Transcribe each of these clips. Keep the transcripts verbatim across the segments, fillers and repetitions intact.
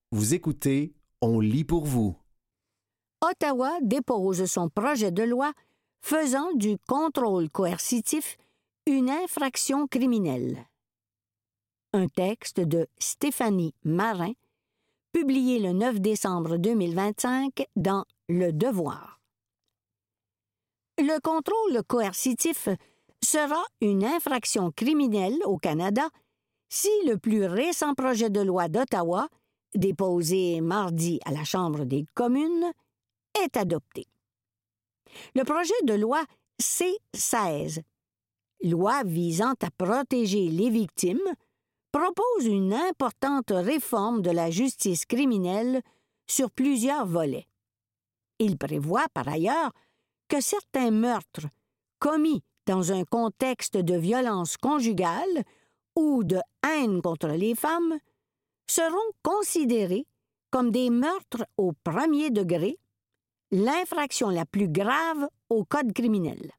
Vous écoutez, on lit pour vous. Ottawa dépose son projet de loi faisant du contrôle coercitif une infraction criminelle. Un texte de Stéphanie Marin, publié le neuf décembre deux mille vingt-cinq dans Le Devoir. Le contrôle coercitif sera une infraction criminelle au Canada si le plus récent projet de loi d'Ottawa, déposé mardi à la Chambre des communes, est adopté. Le projet de loi C seize, loi visant à protéger les victimes, propose une importante réforme de la justice criminelle sur plusieurs volets. Il prévoit, par ailleurs, que certains meurtres commis dans un contexte de violence conjugale ou de haine contre les femmes seront considérés comme des meurtres au premier degré, l'infraction la plus grave au Code criminel.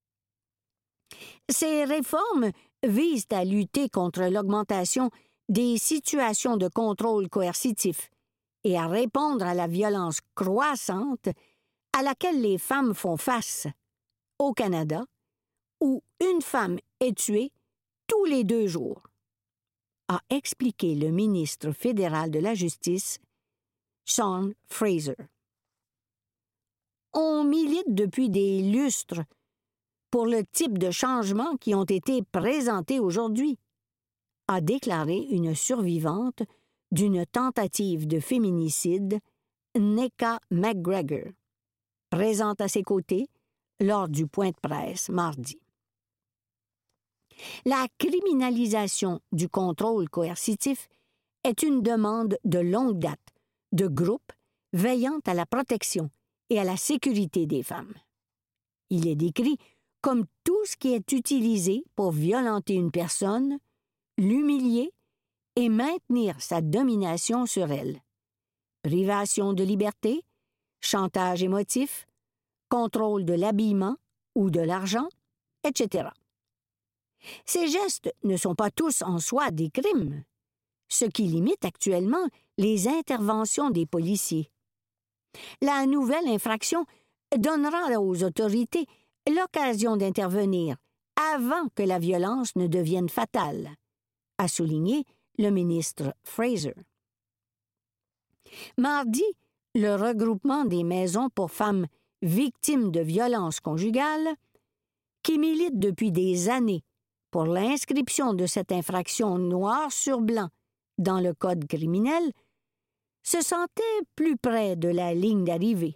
Ces réformes visent à lutter contre l'augmentation des situations de contrôle coercitif et à répondre à la violence croissante à laquelle les femmes font face au Canada, où une femme est tuée tous les deux jours, a expliqué le ministre fédéral de la Justice, Sean Fraser. On milite depuis des lustres pour le type de changements qui ont été présentés aujourd'hui, a déclaré une survivante d'une tentative de féminicide, Neka McGregor, présente à ses côtés lors du point de presse mardi. La criminalisation du contrôle coercitif est une demande de longue date de groupes veillant à la protection et à la sécurité des femmes. Il est décrit comme tout ce qui est utilisé pour violenter une personne, l'humilier et maintenir sa domination sur elle. Privation de liberté, chantage émotif, contrôle de l'habillement ou de l'argent, et cetera. Ces gestes ne sont pas tous en soi des crimes, ce qui limite actuellement les interventions des policiers. La nouvelle infraction donnera aux autorités l'occasion d'intervenir avant que la violence ne devienne fatale, a souligné le ministre Fraser. Mardi, le regroupement des maisons pour femmes victimes de violences conjugales, qui milite depuis des années pour l'inscription de cette infraction noir sur blanc dans le Code criminel, se sentait plus près de la ligne d'arrivée.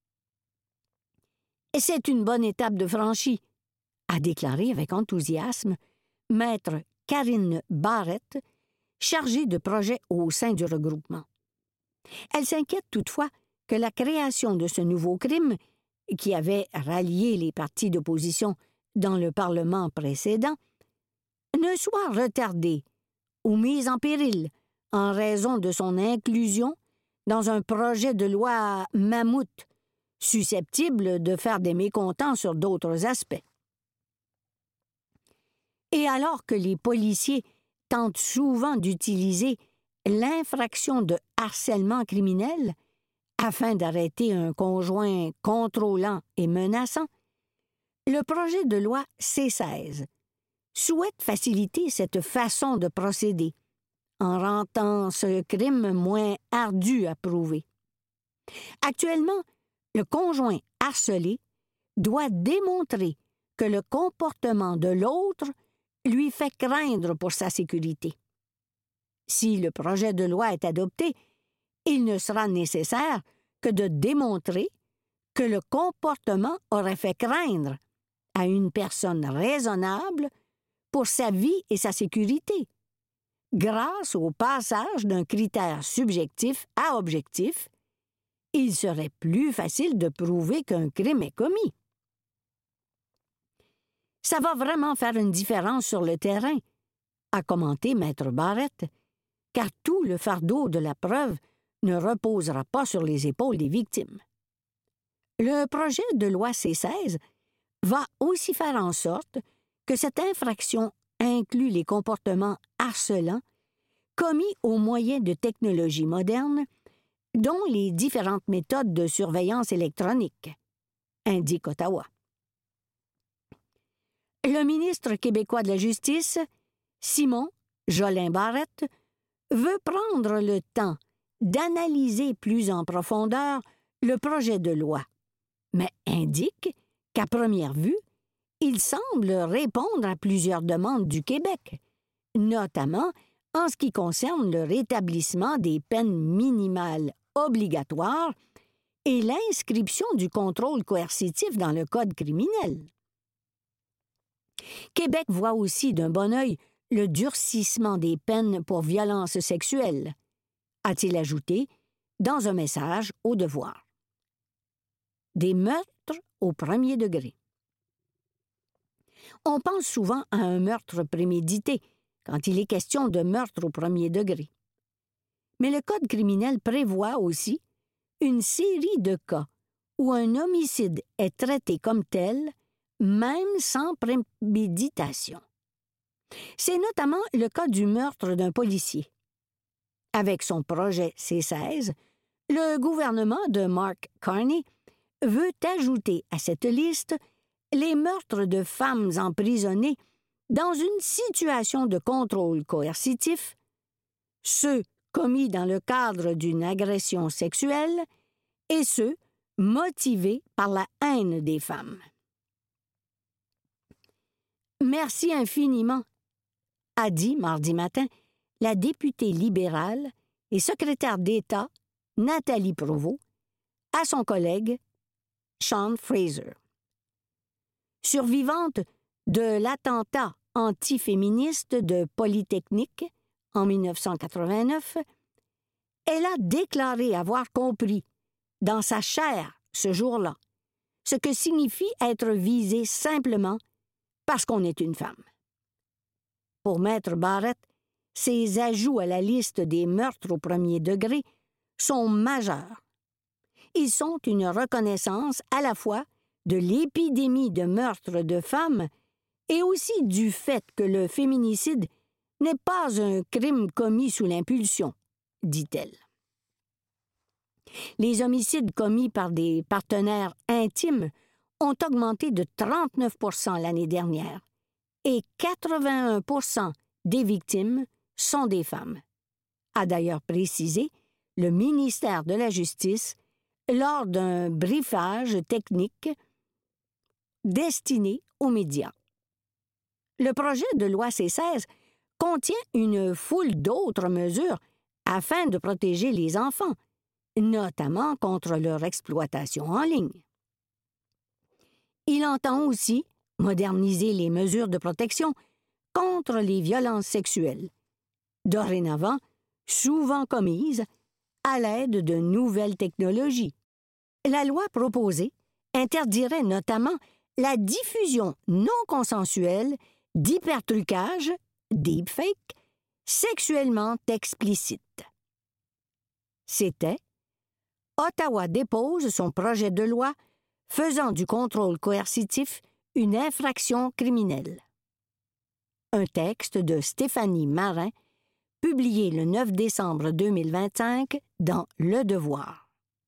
« C'est une bonne étape de franchie », a déclaré avec enthousiasme maître Karine Barrett, chargée de projet au sein du regroupement. Elle s'inquiète toutefois que la création de ce nouveau crime, qui avait rallié les partis d'opposition dans le Parlement précédent, ne soit retardée ou mise en péril en raison de son inclusion dans un projet de loi mammouth, susceptible de faire des mécontents sur d'autres aspects. Et alors que les policiers tentent souvent d'utiliser l'infraction de harcèlement criminel afin d'arrêter un conjoint contrôlant et menaçant, le projet de loi C seize souhaite faciliter cette façon de procéder en rendant ce crime moins ardu à prouver. Actuellement, le conjoint harcelé doit démontrer que le comportement de l'autre lui fait craindre pour sa sécurité. Si le projet de loi est adopté, il ne sera nécessaire que de démontrer que le comportement aurait fait craindre à une personne raisonnable pour sa vie et sa sécurité, grâce au passage d'un critère subjectif à objectif. Il serait plus facile de prouver qu'un crime est commis. Ça va vraiment faire une différence sur le terrain, a commenté maître Barrett, car tout le fardeau de la preuve ne reposera pas sur les épaules des victimes. Le projet de loi C seize va aussi faire en sorte que cette infraction inclut les comportements harcelants commis au moyen de technologies modernes, dont les différentes méthodes de surveillance électronique, indique Ottawa. Le ministre québécois de la Justice, Simon Jolin Barrette, veut prendre le temps d'analyser plus en profondeur le projet de loi, mais indique qu'à première vue, il semble répondre à plusieurs demandes du Québec, notamment en ce qui concerne le rétablissement des peines minimales obligatoires et l'inscription du contrôle coercitif dans le Code criminel. Québec voit aussi d'un bon œil le durcissement des peines pour violences sexuelles, a-t-il ajouté dans un message au Devoir. Des meurtres au premier degré. On pense souvent à un meurtre prémédité quand il est question de meurtre au premier degré. Mais le Code criminel prévoit aussi une série de cas où un homicide est traité comme tel, même sans préméditation. C'est notamment le cas du meurtre d'un policier. Avec son projet C seize, le gouvernement de Mark Carney veut ajouter à cette liste les meurtres de femmes emprisonnées dans une situation de contrôle coercitif, ceux commis dans le cadre d'une agression sexuelle et ceux motivés par la haine des femmes. Merci infiniment, a dit mardi matin la députée libérale et secrétaire d'État Nathalie Provost à son collègue Sean Fraser. Survivante de l'attentat antiféministe de Polytechnique en dix-neuf cent quatre-vingt-neuf, elle a déclaré avoir compris, dans sa chair ce jour-là, ce que signifie être visée simplement parce qu'on est une femme. Pour Maître Barrette, ces ajouts à la liste des meurtres au premier degré sont majeurs. Ils sont une reconnaissance à la fois de l'épidémie de meurtres de femmes et aussi du fait que le féminicide n'est pas un crime commis sous l'impulsion, dit-elle. Les homicides commis par des partenaires intimes ont augmenté de trente-neuf pour cent l'année dernière et quatre-vingt-un pour cent des victimes sont des femmes, a d'ailleurs précisé le ministère de la Justice lors d'un briefage technique destiné aux médias. Le projet de loi C seize contient une foule d'autres mesures afin de protéger les enfants, notamment contre leur exploitation en ligne. Il entend aussi moderniser les mesures de protection contre les violences sexuelles, dorénavant souvent commises à l'aide de nouvelles technologies. La loi proposée interdirait notamment la diffusion non consensuelle d'hypertrucages, deepfakes, sexuellement explicites. C'était Ottawa dépose son projet de loi faisant du contrôle coercitif une infraction criminelle. Un texte de Stéphanie Marin, publié le neuf décembre deux mille vingt-cinq dans Le Devoir.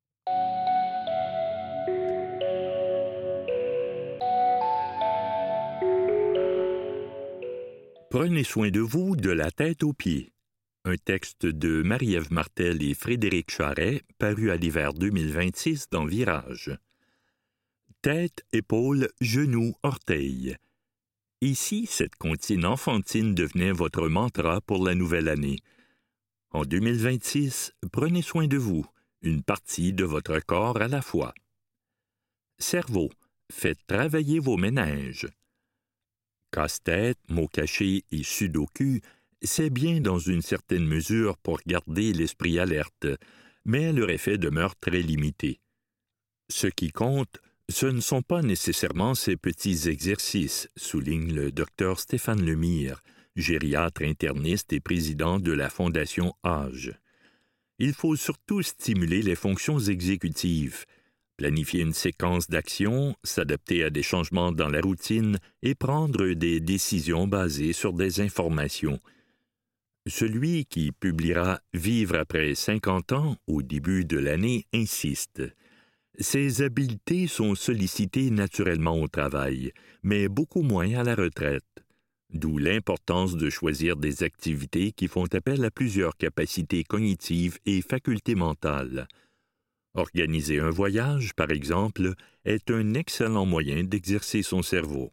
Prenez soin de vous de la tête aux pieds. Un texte de Marie-Ève Martel et Frédéric Charret, paru à l'hiver deux mille vingt-six dans Virage. Tête, épaules, genoux, orteils. Ici, cette comptine enfantine devenait votre mantra pour la nouvelle année. En deux mille vingt-six, prenez soin de vous, une partie de votre corps à la fois. Cerveau, faites travailler vos méninges. Casse-tête, mots cachés et sudoku, c'est bien dans une certaine mesure pour garder l'esprit alerte, mais leur effet demeure très limité. Ce qui compte, ce ne sont pas nécessairement ces petits exercices, souligne le docteur Stéphane Lemire, gériatre interniste et président de la Fondation Âge. Il faut surtout stimuler les fonctions exécutives, planifier une séquence d'actions, s'adapter à des changements dans la routine et prendre des décisions basées sur des informations. Celui qui publiera « Vivre après cinquante ans » au début de l'année insiste. Ses habiletés sont sollicitées naturellement au travail, mais beaucoup moins à la retraite. D'où l'importance de choisir des activités qui font appel à plusieurs capacités cognitives et facultés mentales. Organiser un voyage, par exemple, est un excellent moyen d'exercer son cerveau.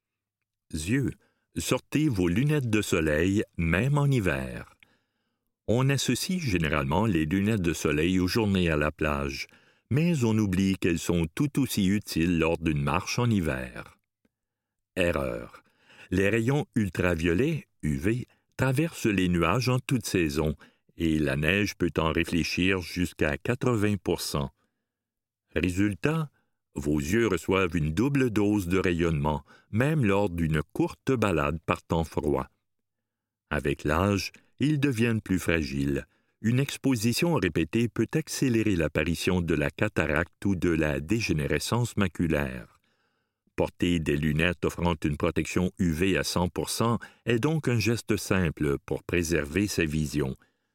Yeux, sortez vos lunettes de soleil, même en hiver. On associe généralement les lunettes de soleil aux journées à la plage, mais on oublie qu'elles sont tout aussi utiles lors d'une marche en hiver. Erreur. Les rayons ultraviolets, U V, traversent les nuages en toute saison et la neige peut en réfléchir jusqu'à quatre-vingts pour cent. Résultat, vos yeux reçoivent une double dose de rayonnement, même lors d'une courte balade par temps froid. Avec l'âge, ils deviennent plus fragiles. Une exposition répétée peut accélérer l'apparition de la cataracte ou de la dégénérescence maculaire. Porter des lunettes offrant une protection U V à cent pour cent est donc un geste simple pour préserver sa vision.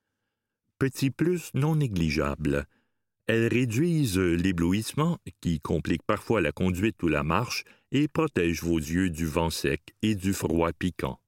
Petit plus non négligeable. Elles réduisent l'éblouissement, qui complique parfois la conduite ou la marche, et protègent vos yeux du vent sec et du froid piquant.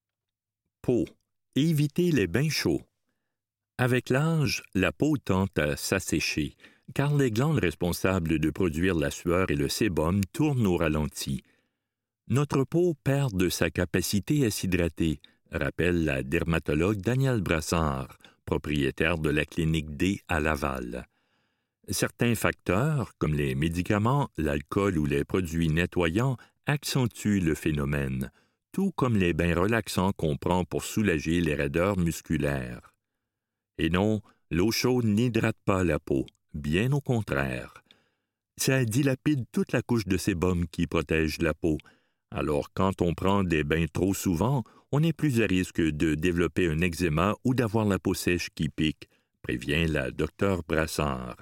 Peau. Évitez les bains chauds. Avec l'âge, la peau tend à s'assécher, car les glandes responsables de produire la sueur et le sébum tournent au ralenti. Notre peau perd de sa capacité à s'hydrater, rappelle la dermatologue Danielle Brassard, propriétaire de la clinique D à Laval. Certains facteurs, comme les médicaments, l'alcool ou les produits nettoyants, accentuent le phénomène, tout comme les bains relaxants qu'on prend pour soulager les raideurs musculaires. Et non, l'eau chaude n'hydrate pas la peau, bien au contraire. Ça dilapide toute la couche de sébum qui protège la peau. Alors quand on prend des bains trop souvent, on est plus à risque de développer un eczéma ou d'avoir la peau sèche qui pique, prévient la docteure Brassard.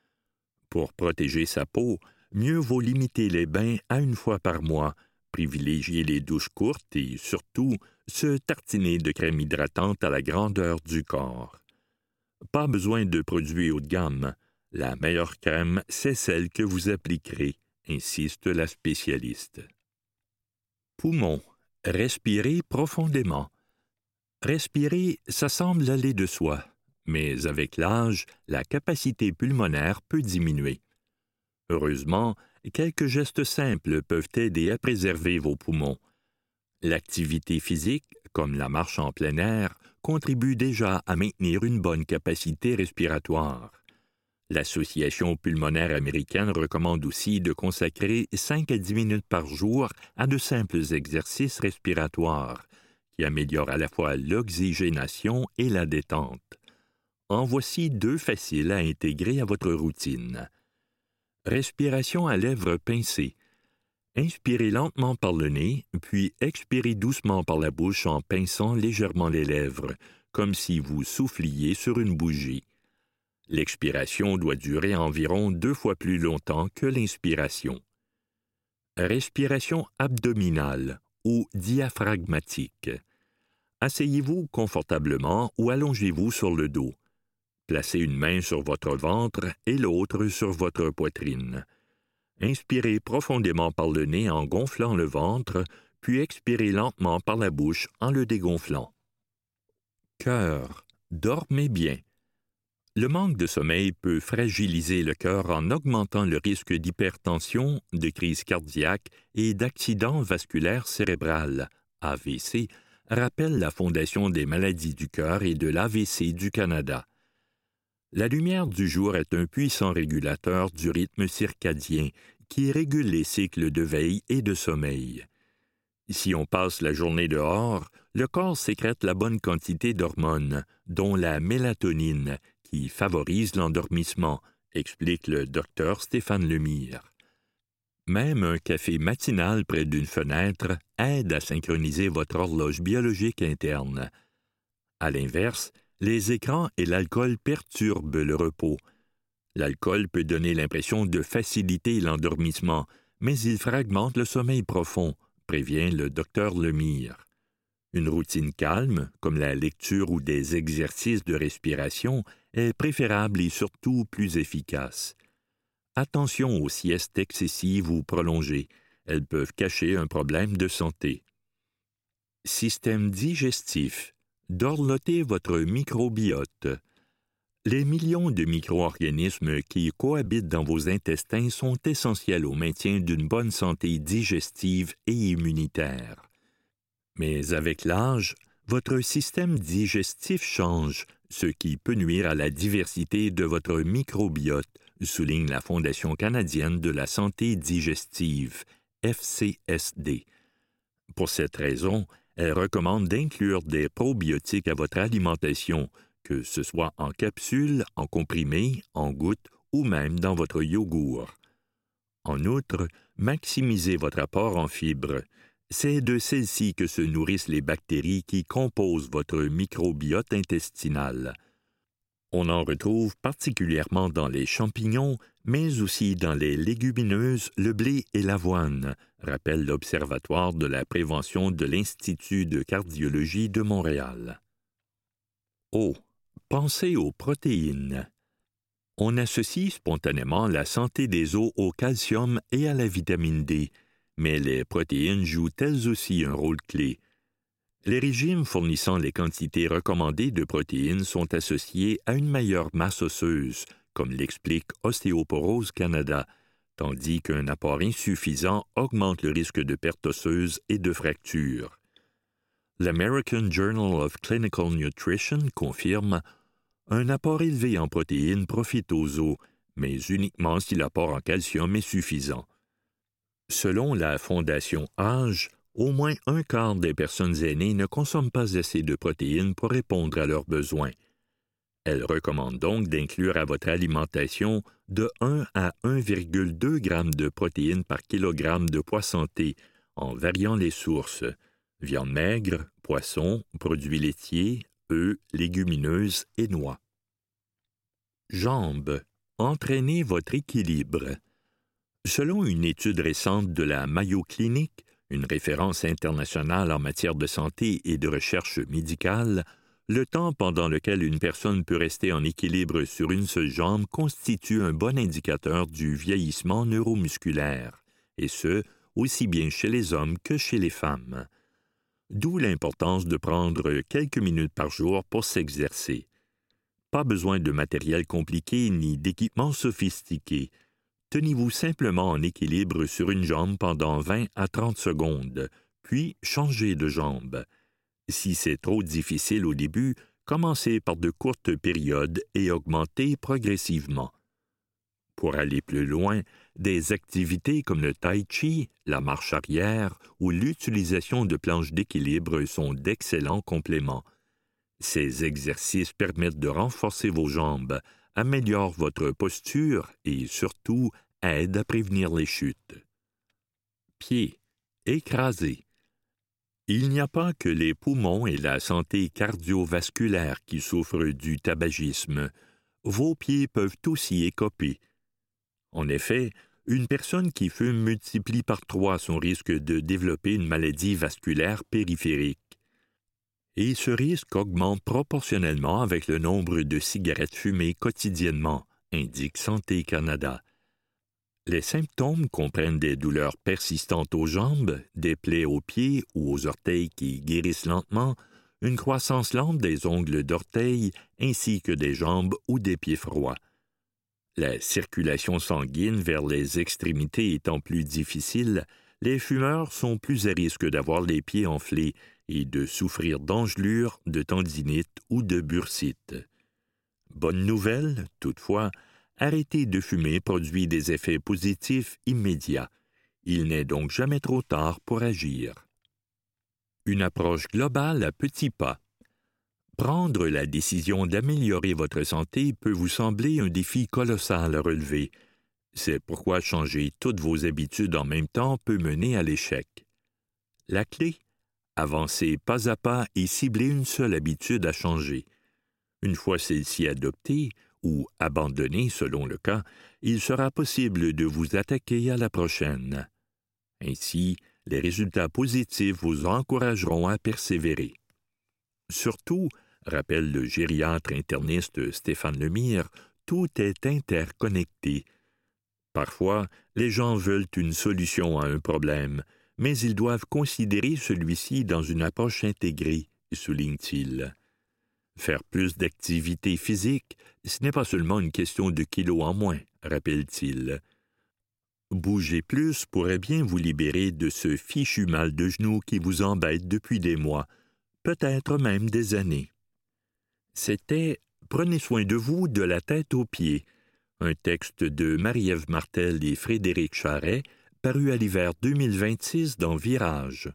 Pour protéger sa peau, mieux vaut limiter les bains à une fois par mois, privilégier les douches courtes et, surtout, se tartiner de crème hydratante à la grandeur du corps. Pas besoin de produits haut de gamme. La meilleure crème, c'est celle que vous appliquerez, insiste la spécialiste. Poumons. Respirez profondément. Respirer, ça semble aller de soi, mais avec l'âge, la capacité pulmonaire peut diminuer. Heureusement, quelques gestes simples peuvent aider à préserver vos poumons. L'activité physique, comme la marche en plein air, contribue déjà à maintenir une bonne capacité respiratoire. L'Association pulmonaire américaine recommande aussi de consacrer cinq à dix minutes par jour à de simples exercices respiratoires qui améliorent à la fois l'oxygénation et la détente. En voici deux faciles à intégrer à votre routine. Respiration à lèvres pincées. Inspirez lentement par le nez, puis expirez doucement par la bouche en pinçant légèrement les lèvres, comme si vous souffliez sur une bougie. L'expiration doit durer environ deux fois plus longtemps que l'inspiration. Respiration abdominale ou diaphragmatique. Asseyez-vous confortablement ou allongez-vous sur le dos. Placez une main sur votre ventre et l'autre sur votre poitrine. Inspirez profondément par le nez en gonflant le ventre, puis expirez lentement par la bouche en le dégonflant. Cœur. Dormez bien. Le manque de sommeil peut fragiliser le cœur en augmentant le risque d'hypertension, de crise cardiaque et d'accident vasculaire cérébral, A V C, rappelle la Fondation des maladies du cœur et de l'A V C du Canada. La lumière du jour est un puissant régulateur du rythme circadien qui régule les cycles de veille et de sommeil. Si on passe la journée dehors, le corps sécrète la bonne quantité d'hormones, dont la mélatonine, qui favorise l'endormissement, explique le docteur Stéphane Lemire. Même un café matinal près d'une fenêtre aide à synchroniser votre horloge biologique interne. À l'inverse, les écrans et l'alcool perturbent le repos. L'alcool peut donner l'impression de faciliter l'endormissement, mais il fragmente le sommeil profond, prévient le docteur Lemire. Une routine calme, comme la lecture ou des exercices de respiration, est préférable et surtout plus efficace. Attention aux siestes excessives ou prolongées. Elles peuvent cacher un problème de santé. Système digestif. Dorlotez votre microbiote. Les millions de micro-organismes qui cohabitent dans vos intestins sont essentiels au maintien d'une bonne santé digestive et immunitaire. Mais avec l'âge, votre système digestif change, ce qui peut nuire à la diversité de votre microbiote, souligne la Fondation canadienne de la santé digestive, F C S D. Pour cette raison, elle recommande d'inclure des probiotiques à votre alimentation, que ce soit en capsule, en comprimé, en gouttes ou même dans votre yogourt. En outre, maximisez votre apport en fibres. C'est de celles-ci que se nourrissent les bactéries qui composent votre microbiote intestinal. On en retrouve particulièrement dans les champignons, mais aussi dans les légumineuses, le blé et l'avoine, rappelle l'Observatoire de la prévention de l'Institut de cardiologie de Montréal. Oh, pensez aux protéines. On associe spontanément la santé des os au calcium et à la vitamine D, mais les protéines jouent elles aussi un rôle clé. Les régimes fournissant les quantités recommandées de protéines sont associés à une meilleure masse osseuse, comme l'explique Ostéoporose Canada, tandis qu'un apport insuffisant augmente le risque de perte osseuse et de fracture. L'American Journal of Clinical Nutrition confirme « Un apport élevé en protéines profite aux os, mais uniquement si l'apport en calcium est suffisant. » Selon la Fondation Âge, au moins un quart des personnes aînées ne consomment pas assez de protéines pour répondre à leurs besoins. Elle recommande donc d'inclure à votre alimentation de un à un virgule deux grammes de protéines par kilogramme de poids santé, en variant les sources: viande maigre, poisson, produits laitiers, œufs, légumineuses et noix. Jambes. Entraînez votre équilibre. Selon une étude récente de la Mayo Clinic, une référence internationale en matière de santé et de recherche médicale, le temps pendant lequel une personne peut rester en équilibre sur une seule jambe constitue un bon indicateur du vieillissement neuromusculaire, et ce, aussi bien chez les hommes que chez les femmes. D'où l'importance de prendre quelques minutes par jour pour s'exercer. Pas besoin de matériel compliqué ni d'équipements sophistiqués. Tenez-vous simplement en équilibre sur une jambe pendant vingt à trente secondes, puis changez de jambe. Si c'est trop difficile au début, commencez par de courtes périodes et augmentez progressivement. Pour aller plus loin, des activités comme le tai chi, la marche arrière ou l'utilisation de planches d'équilibre sont d'excellents compléments. Ces exercices permettent de renforcer vos jambes, améliorent votre posture et, surtout, aident à prévenir les chutes. Pieds. Écrasés. Il n'y a pas que les poumons et la santé cardiovasculaire qui souffrent du tabagisme. Vos pieds peuvent aussi écoper. En effet, une personne qui fume multiplie par trois son risque de développer une maladie vasculaire périphérique. Et ce risque augmente proportionnellement avec le nombre de cigarettes fumées quotidiennement, indique Santé Canada. Les symptômes comprennent des douleurs persistantes aux jambes, des plaies aux pieds ou aux orteils qui guérissent lentement, une croissance lente des ongles d'orteil ainsi que des jambes ou des pieds froids. La circulation sanguine vers les extrémités étant plus difficile, les fumeurs sont plus à risque d'avoir les pieds enflés et de souffrir d'engelures, de tendinite ou de bursite. Bonne nouvelle, toutefois, arrêter de fumer produit des effets positifs immédiats. Il n'est donc jamais trop tard pour agir. Une approche globale à petits pas. Prendre la décision d'améliorer votre santé peut vous sembler un défi colossal à relever. C'est pourquoi changer toutes vos habitudes en même temps peut mener à l'échec. La clé? Avancer pas à pas et cibler une seule habitude à changer. Une fois celle-ci adoptée, ou abandonnée selon le cas, il sera possible de vous attaquer à la prochaine. Ainsi, Les résultats positifs vous encourageront à persévérer. Surtout, rappelle le gériatre interniste Stéphane Lemire, tout est interconnecté. Parfois, les gens veulent une solution à un problème, mais ils doivent considérer celui-ci dans une approche intégrée, souligne-t-il. Faire plus d'activité physique, ce n'est pas seulement une question de kilos en moins, rappelle-t-il. Bouger plus pourrait bien vous libérer de ce fichu mal de genoux qui vous embête depuis des mois, peut-être même des années. C'était « Prenez soin de vous de la tête aux pieds », un texte de Marie-Ève Martel et Frédéric Charret, paru à l'hiver deux mille vingt-six dans Virage.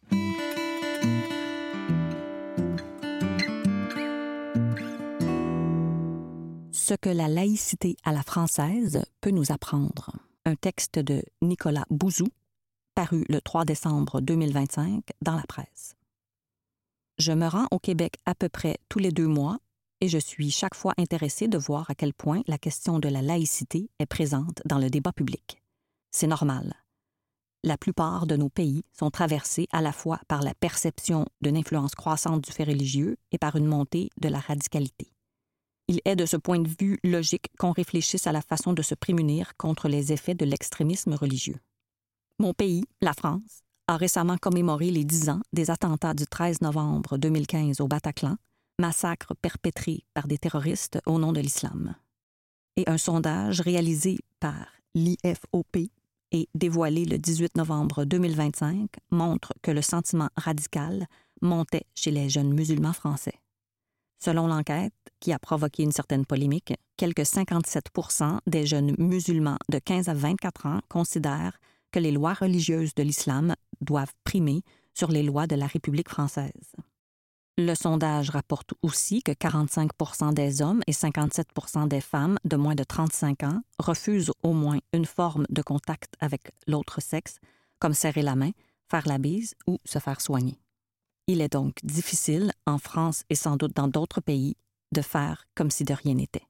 Ce que la laïcité à la française peut nous apprendre. Un texte de Nicolas Bouzou, paru le trois décembre deux mille vingt-cinq dans la presse. Je me rends au Québec à peu près tous les deux mois et je suis chaque fois intéressée de voir à quel point la question de la laïcité est présente dans le débat public. C'est normal. La plupart de nos pays sont traversés à la fois par la perception d'une influence croissante du fait religieux et par une montée de la radicalité. Il est de ce point de vue logique qu'on réfléchisse à la façon de se prémunir contre les effets de l'extrémisme religieux. Mon pays, la France, a récemment commémoré les dix ans des attentats du treize novembre deux mille quinze au Bataclan, massacre perpétré par des terroristes au nom de l'islam. Et un sondage réalisé par l'I F O P et dévoilé le dix-huit novembre deux mille vingt-cinq montre que le sentiment radical montait chez les jeunes musulmans français. Selon l'enquête, qui a provoqué une certaine polémique, quelque cinquante-sept pour cent des jeunes musulmans de quinze à vingt-quatre ans considèrent que les lois religieuses de l'islam doivent primer sur les lois de la République française. Le sondage rapporte aussi que quarante-cinq pour cent des hommes et cinquante-sept pour cent des femmes de moins de trente-cinq ans refusent au moins une forme de contact avec l'autre sexe, comme serrer la main, faire la bise ou se faire soigner. Il est donc difficile, en France et sans doute dans d'autres pays, de faire comme si de rien n'était.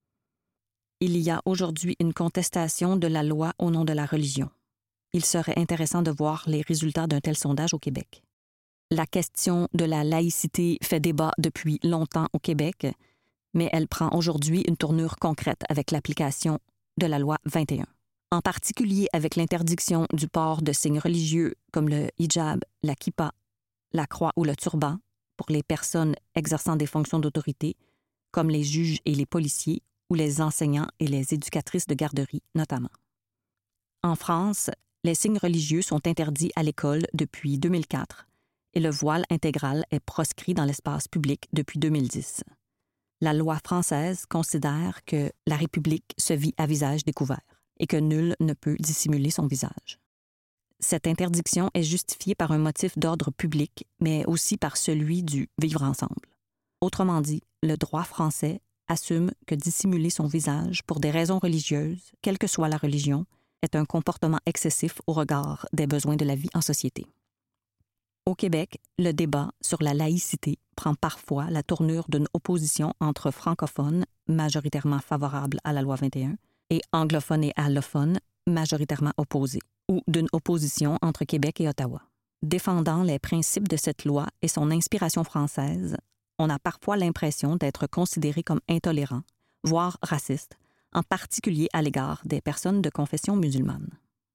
Il y a aujourd'hui une contestation de la loi au nom de la religion. Il serait intéressant de voir les résultats d'un tel sondage au Québec. La question de la laïcité fait débat depuis longtemps au Québec, mais elle prend aujourd'hui une tournure concrète avec l'application de la loi vingt et un. En particulier avec l'interdiction du port de signes religieux comme le hijab, la kippa, la croix ou le turban pour les personnes exerçant des fonctions d'autorité, comme les juges et les policiers ou les enseignants et les éducatrices de garderie notamment. En France, les signes religieux sont interdits à l'école depuis deux mille quatre et le voile intégral est proscrit dans l'espace public depuis deux mille dix. La loi française considère que la République se vit à visage découvert et que nul ne peut dissimuler son visage. Cette interdiction est justifiée par un motif d'ordre public, mais aussi par celui du vivre ensemble. Autrement dit, le droit français assume que dissimuler son visage pour des raisons religieuses, quelle que soit la religion, est un comportement excessif au regard des besoins de la vie en société. Au Québec, le débat sur la laïcité prend parfois la tournure d'une opposition entre francophones, majoritairement favorables à la loi vingt et un, et anglophones et allophones, majoritairement opposés, ou d'une opposition entre Québec et Ottawa. Défendant les principes de cette loi et son inspiration française, on a parfois l'impression d'être considéré comme intolérant, voire raciste, en particulier à l'égard des personnes de confession musulmane.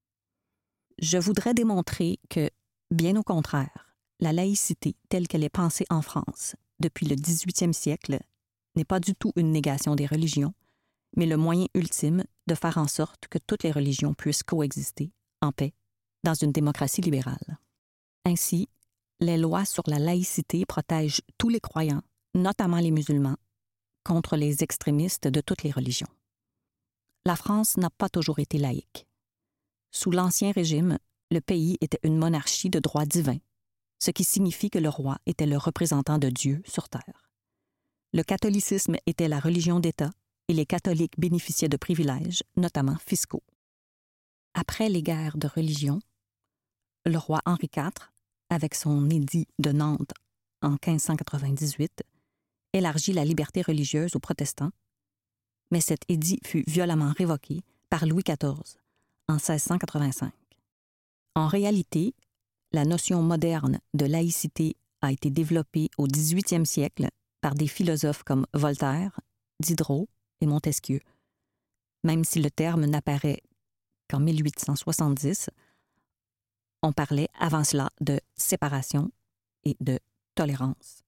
Je voudrais démontrer que, bien au contraire, la laïcité telle qu'elle est pensée en France depuis le dix-huitième siècle n'est pas du tout une négation des religions, mais le moyen ultime de faire en sorte que toutes les religions puissent coexister en paix dans une démocratie libérale. Ainsi, les lois sur la laïcité protègent tous les croyants, notamment les musulmans, contre les extrémistes de toutes les religions. La France n'a pas toujours été laïque. Sous l'Ancien Régime, le pays était une monarchie de droit divin, ce qui signifie que le roi était le représentant de Dieu sur terre. Le catholicisme était la religion d'État et les catholiques bénéficiaient de privilèges, notamment fiscaux. Après les guerres de religion, le roi Henri quatre, avec son édit de Nantes en quinze cent quatre-vingt-dix-huit, élargit la liberté religieuse aux protestants, mais cet édit fut violemment révoqué par Louis quatorze en seize cent quatre-vingt-cinq. En réalité, La notion moderne de laïcité a été développée au dix-huitième siècle par des philosophes comme Voltaire, Diderot et Montesquieu. Même si le terme n'apparaît qu'en mille huit cent soixante-dix, on parlait avant cela de séparation et de tolérance.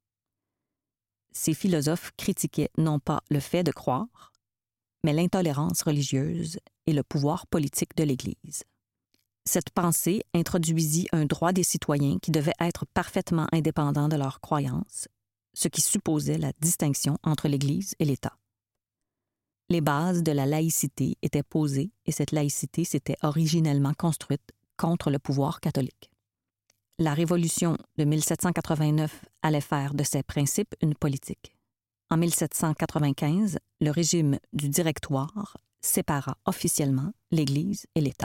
Ces philosophes critiquaient non pas le fait de croire, mais l'intolérance religieuse et le pouvoir politique de l'Église. Cette pensée introduisit un droit des citoyens qui devait être parfaitement indépendant de leurs croyances, ce qui supposait la distinction entre l'Église et l'État. Les bases de la laïcité étaient posées et cette laïcité s'était originellement construite contre le pouvoir catholique. La Révolution de mille sept cent quatre-vingt-neuf allait faire de ces principes une politique. En mille sept cent quatre-vingt-quinze, le régime du Directoire sépara officiellement l'Église et l'État.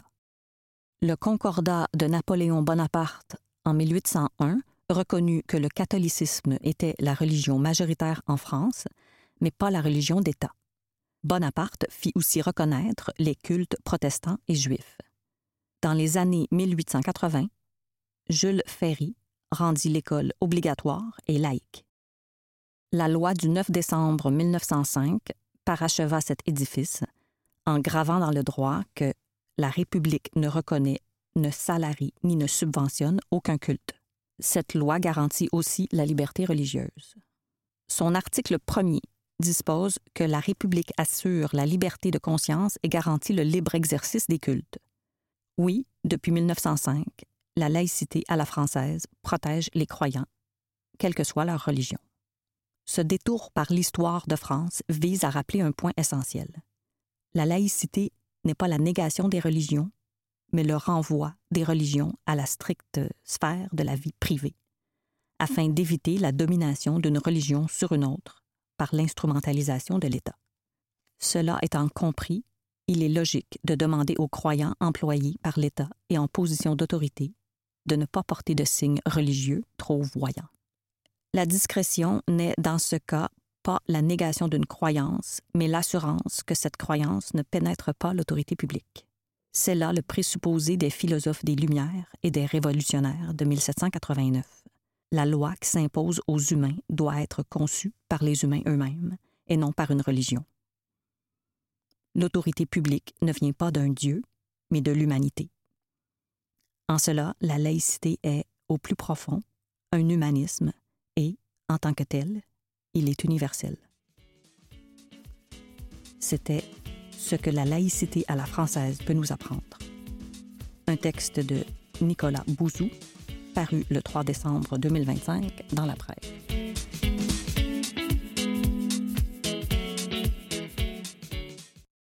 Le Concordat de Napoléon Bonaparte en mille huit cent un reconnut que le catholicisme était la religion majoritaire en France, mais pas la religion d'État. Bonaparte fit aussi reconnaître les cultes protestants et juifs. Dans les années mille huit cent quatre-vingts, Jules Ferry rendit l'école obligatoire et laïque. La loi du neuf décembre mille neuf cent cinq paracheva cet édifice en gravant dans le droit que la République ne reconnaît, ne salarie ni ne subventionne aucun culte. Cette loi garantit aussi la liberté religieuse. Son article premier dispose que la République assure la liberté de conscience et garantit le libre exercice des cultes. Oui, depuis mille neuf cent cinq, la laïcité à la française protège les croyants, quelle que soit leur religion. Ce détour par l'histoire de France vise à rappeler un point essentiel. La laïcité n'est pas la négation des religions, mais le renvoi des religions à la stricte sphère de la vie privée, afin d'éviter la domination d'une religion sur une autre par l'instrumentalisation de l'État. Cela étant compris, il est logique de demander aux croyants employés par l'État et en position d'autorité de ne pas porter de signes religieux trop voyants. La discrétion n'est dans ce cas pas la négation d'une croyance, mais l'assurance que cette croyance ne pénètre pas l'autorité publique. C'est là le présupposé des philosophes des Lumières et des révolutionnaires de mille sept cent quatre-vingt-neuf. La loi qui s'impose aux humains doit être conçue par les humains eux-mêmes et non par une religion. L'autorité publique ne vient pas d'un Dieu, mais de l'humanité. En cela, la laïcité est, au plus profond, un humanisme et, en tant que tel, il est universel. C'était ce que la laïcité à la française peut nous apprendre. Un texte de Nicolas Bouzou, paru le trois décembre deux mille vingt-cinq dans la presse.